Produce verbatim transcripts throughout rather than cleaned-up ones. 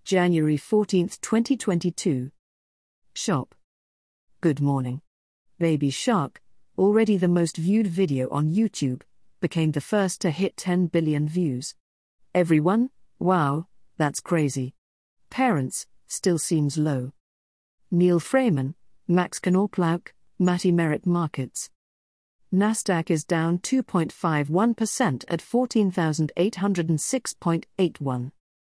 January fourteenth, twenty twenty-two. Shop. Good morning. Baby Shark, already the most viewed video on YouTube, became the first to hit ten billion views. Everyone, wow, that's crazy. Parents, still seems low. Neil Freeman, Max Knorplauk, Matty Merritt Markets. Nasdaq is down two point five one percent at fourteen thousand eight hundred six point eight one.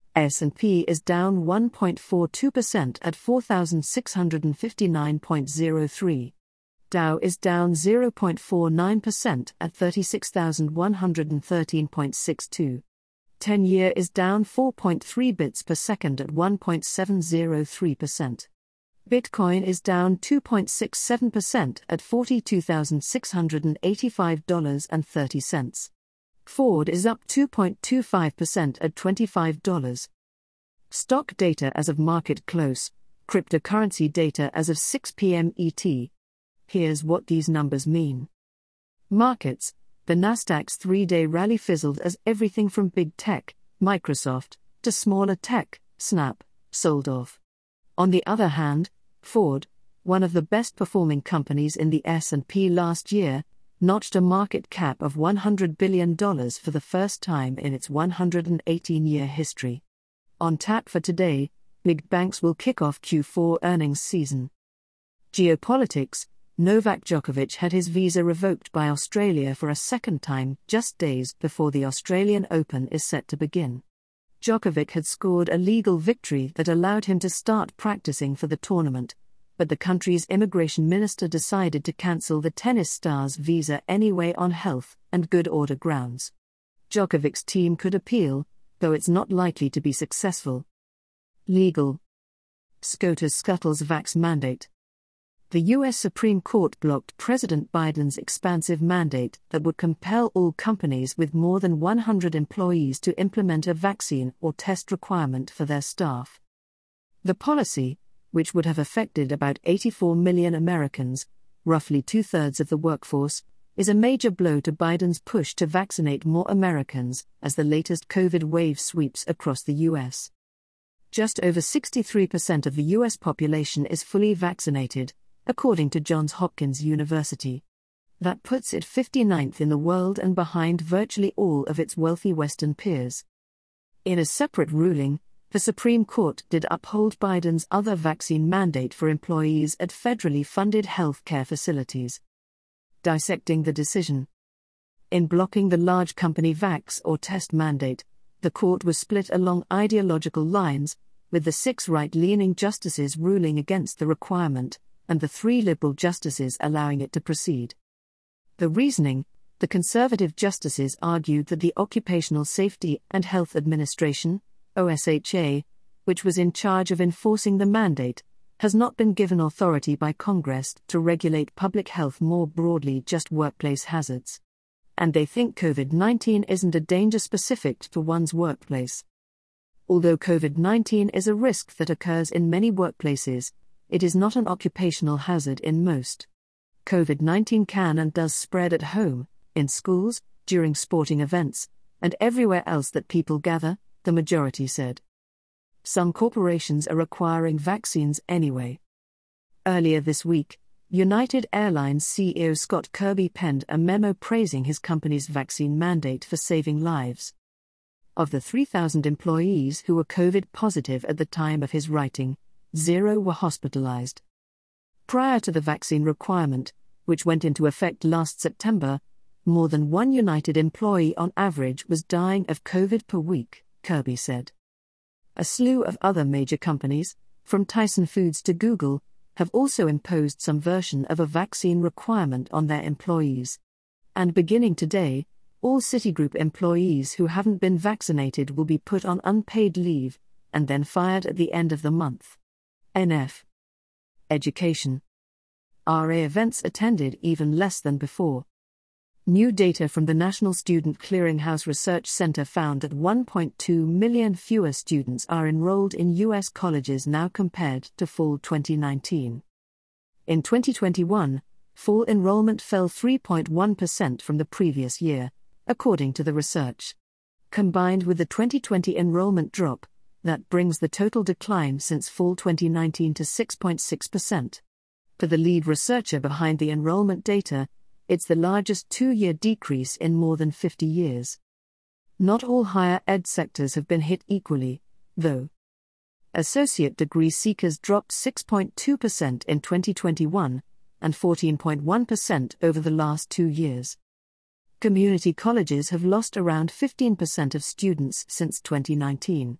S and P is down one point four two percent at four thousand six hundred fifty-nine point zero three. Dow is down zero point four nine percent at thirty-six thousand one hundred thirteen point six two. ten-year is down four point three bits per second at one point seven zero three percent. Bitcoin is down two point six seven percent at forty-two thousand six hundred eighty-five dollars and thirty cents. Ford is up two point two five percent at twenty-five dollars. Stock data as of market close, cryptocurrency data as of six p.m. E T. Here's what these numbers mean. Markets. The Nasdaq's three-day rally fizzled as everything from big tech, Microsoft, to smaller tech, Snap, sold off. On the other hand, Ford, one of the best-performing companies in the S and P last year, notched a market cap of one hundred billion dollars for the first time in its one hundred eighteen-year history. On tap for today, big banks will kick off Q four earnings season. Geopolitics. Novak Djokovic had his visa revoked by Australia for a second time just days before the Australian Open is set to begin. Djokovic had scored a legal victory that allowed him to start practicing for the tournament, but the country's immigration minister decided to cancel the tennis star's visa anyway on health and good order grounds. Djokovic's team could appeal, though it's not likely to be successful. Legal. SCOTUS scuttles vax mandate. The U S Supreme Court blocked President Biden's expansive mandate that would compel all companies with more than one hundred employees to implement a vaccine or test requirement for their staff. The policy, which would have affected about eighty-four million Americans, roughly two-thirds of the workforce, is a major blow to Biden's push to vaccinate more Americans as the latest COVID wave sweeps across the U S. Just over sixty-three percent of the U S population is fully vaccinated, according to Johns Hopkins University. That puts it fifty-ninth in the world and behind virtually all of its wealthy Western peers. In a separate ruling, the Supreme Court did uphold Biden's other vaccine mandate for employees at federally funded health care facilities. Dissecting the decision. In blocking the large company vax or test mandate, the court was split along ideological lines, with the six right-leaning justices ruling against the requirement, and the three liberal justices allowing it to proceed. The reasoning: the conservative justices argued that the Occupational Safety and Health Administration, O S H A, which was in charge of enforcing the mandate, has not been given authority by Congress to regulate public health more broadly, just workplace hazards. And they think COVID nineteen isn't a danger specific to one's workplace. Although COVID nineteen is a risk that occurs in many workplaces, it is not an occupational hazard in most. COVID nineteen can and does spread at home, in schools, during sporting events, and everywhere else that people gather, the majority said. Some corporations are requiring vaccines anyway. Earlier this week, United Airlines C E O Scott Kirby penned a memo praising his company's vaccine mandate for saving lives. Of the three thousand employees who were COVID positive at the time of his writing, zero were hospitalized. Prior to the vaccine requirement, which went into effect last September, more than one United employee on average was dying of COVID per week, Kirby said. A slew of other major companies, from Tyson Foods to Google, have also imposed some version of a vaccine requirement on their employees. And beginning today, all Citigroup employees who haven't been vaccinated will be put on unpaid leave, and then fired at the end of the month. N F. Education. R A events attended even less than before. New data from the National Student Clearinghouse Research Center found that one point two million fewer students are enrolled in U S colleges now compared to fall twenty nineteen. In twenty twenty-one, fall enrollment fell three point one percent from the previous year, according to the research. Combined with the twenty twenty enrollment drop, That brings the total decline since fall twenty nineteen to six point six percent. For the lead researcher behind the enrollment data, it's the largest two-year decrease in more than fifty years. Not all higher ed sectors have been hit equally, though. Associate degree seekers dropped six point two percent in twenty twenty-one, and fourteen point one percent over the last two years. Community colleges have lost around fifteen percent of students since twenty nineteen.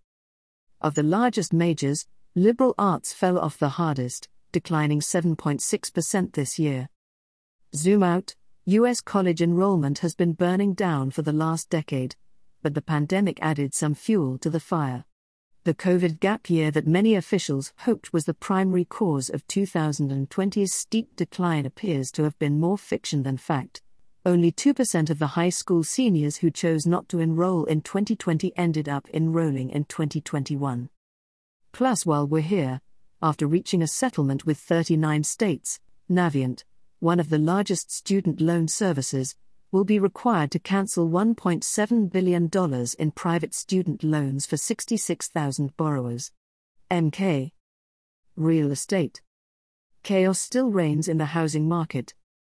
Of the largest majors, liberal arts fell off the hardest, declining seven point six percent this year. Zoom out, U S college enrollment has been burning down for the last decade, but the pandemic added some fuel to the fire. The COVID gap year that many officials hoped was the primary cause of two thousand twenty's steep decline appears to have been more fiction than fact. Only two percent of the high school seniors who chose not to enroll in twenty twenty ended up enrolling in twenty twenty-one. Plus, while we're here, after reaching a settlement with thirty-nine states, Navient, one of the largest student loan services, will be required to cancel one point seven billion dollars in private student loans for sixty-six thousand borrowers. M K. Real estate. Chaos still reigns in the housing market.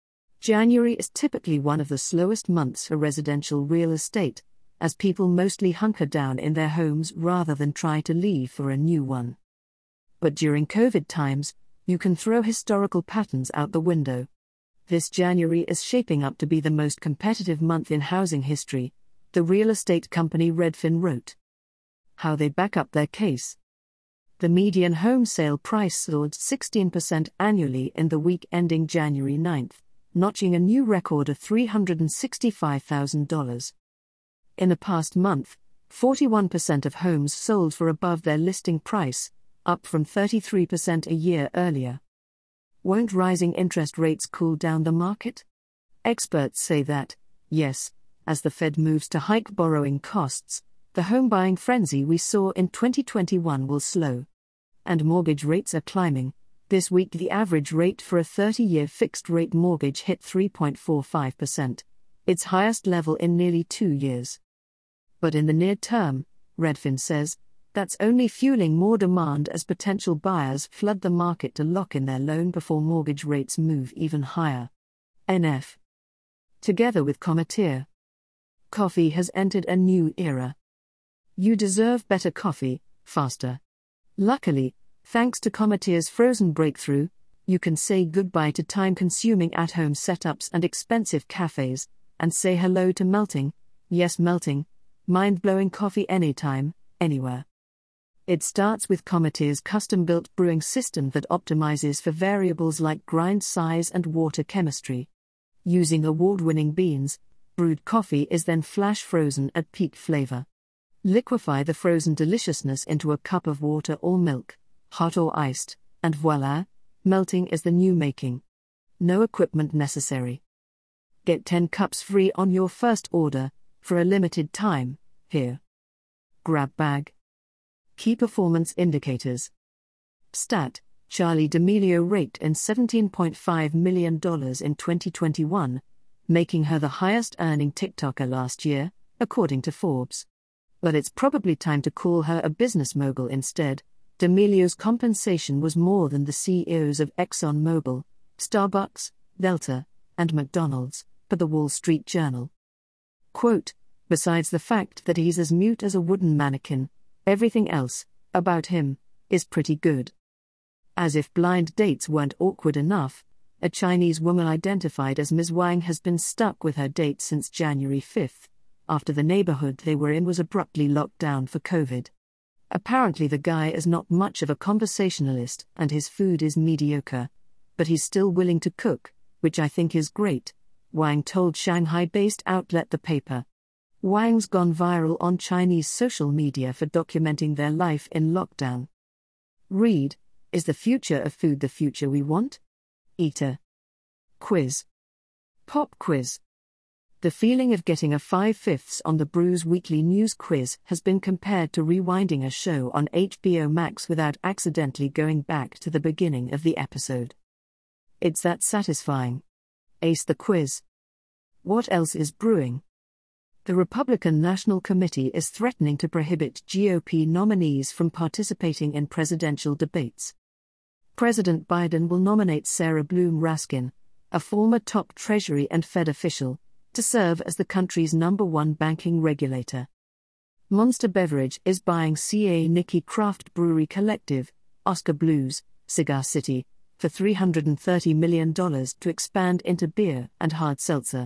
January is typically one of the slowest months for residential real estate, as people mostly hunker down in their homes rather than try to leave for a new one. But during COVID times, you can throw historical patterns out the window. This January is shaping up to be the most competitive month in housing history, the real estate company Redfin wrote. How they back up their case. The median home sale price soared sixteen percent annually in the week ending January ninth, notching a new record of three hundred sixty-five thousand dollars. In the past month, forty-one percent of homes sold for above their listing price, up from thirty-three percent a year earlier. Won't rising interest rates cool down the market? Experts say that, yes, as the Fed moves to hike borrowing costs, the home buying frenzy we saw in twenty twenty-one will slow. And mortgage rates are climbing. This week the average rate for a thirty-year fixed-rate mortgage hit three point four five percent, its highest level in nearly two years. But in the near term, Redfin says, that's only fueling more demand as potential buyers flood the market to lock in their loan before mortgage rates move even higher. N F. Together with Cometeer, coffee has entered a new era. You deserve better coffee, faster. Luckily, thanks to Cometeer's frozen breakthrough, you can say goodbye to time-consuming at-home setups and expensive cafes, and say hello to melting, yes melting, mind-blowing coffee anytime, anywhere. It starts with Cometeer's custom-built brewing system that optimizes for variables like grind size and water chemistry. Using award-winning beans, brewed coffee is then flash-frozen at peak flavor. Liquefy the frozen deliciousness into a cup of water or milk, hot or iced, and voila, melting is the new making. No equipment necessary. Get ten cups free on your first order, for a limited time, here. Grab bag. Key performance indicators. Stat: Charli D'Amelio raked in seventeen point five million dollars in twenty twenty-one, making her the highest-earning TikToker last year, according to Forbes. But it's probably time to call her a business mogul instead. D'Amelio's compensation was more than the C E Os of ExxonMobil, Starbucks, Delta, and McDonald's, per the Wall Street Journal. Quote, besides the fact that he's as mute as a wooden mannequin, everything else, about him, is pretty good. As if blind dates weren't awkward enough, a Chinese woman identified as Miz Wang has been stuck with her date since January fifth, after the neighborhood they were in was abruptly locked down for COVID. Apparently the guy is not much of a conversationalist and his food is mediocre, but he's still willing to cook, which I think is great, Wang told Shanghai-based outlet The Paper. Wang's gone viral on Chinese social media for documenting their life in lockdown. Read, is the future of food the future we want? Eater. Quiz. Pop quiz. The feeling of getting a five-fifths on the Brews Weekly News quiz has been compared to rewinding a show on H B O Max without accidentally going back to the beginning of the episode. It's that satisfying. Ace the quiz. What else is brewing? The Republican National Committee is threatening to prohibit G O P nominees from participating in presidential debates. President Biden will nominate Sarah Bloom Raskin, a former top Treasury and Fed official, to serve as the country's number one banking regulator. Monster Beverage is buying C A Nicky Craft Brewery Collective, Oscar Blues, Cigar City, for three hundred thirty million dollars to expand into beer and hard seltzer.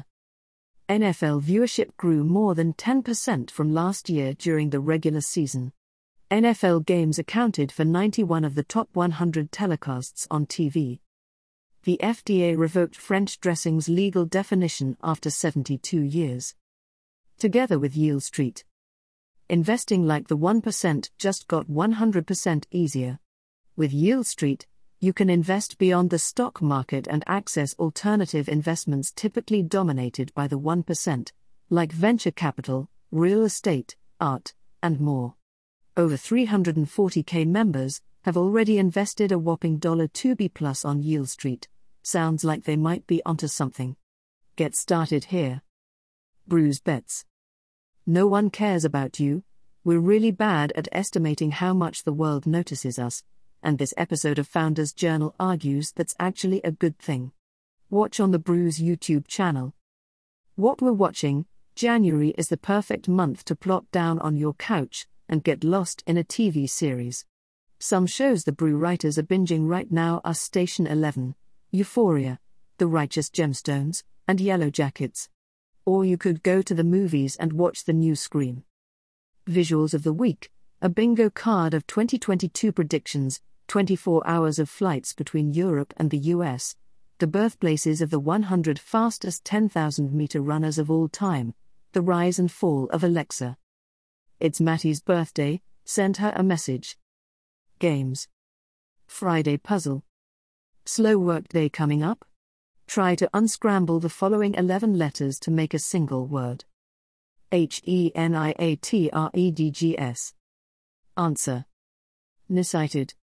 N F L viewership grew more than ten percent from last year during the regular season. N F L games accounted for ninety-one of the top one hundred telecasts on T V. The F D A revoked French dressing's legal definition after seventy-two years. Together with Yield Street. Investing like the one percent just got one hundred percent easier. With Yield Street, you can invest beyond the stock market and access alternative investments typically dominated by the one percent, like venture capital, real estate, art, and more. Over three hundred forty thousand members have already invested a whopping two billion plus on Yield Street. Sounds like they might be onto something. Get started here. Bruise Bets. No one cares about you. We're really bad at estimating how much the world notices us, and this episode of Founders Journal argues that's actually a good thing. Watch on the Bruise YouTube channel. What we're watching, January is the perfect month to plop down on your couch and get lost in a T V series. Some shows the Brew writers are binging right now are Station eleven, Euphoria, The Righteous Gemstones, and Yellow Jackets. Or you could go to the movies and watch the new Scream. Visuals of the week, a bingo card of twenty twenty-two predictions, twenty-four hours of flights between Europe and the U S, the birthplaces of the one hundred fastest ten thousand meter runners of all time, the rise and fall of Alexa. It's Mattie's birthday, send her a message. Games. Friday puzzle. Slow work day coming up? Try to unscramble the following eleven letters to make a single word. H E N I A T R E D G S. Answer. Necited.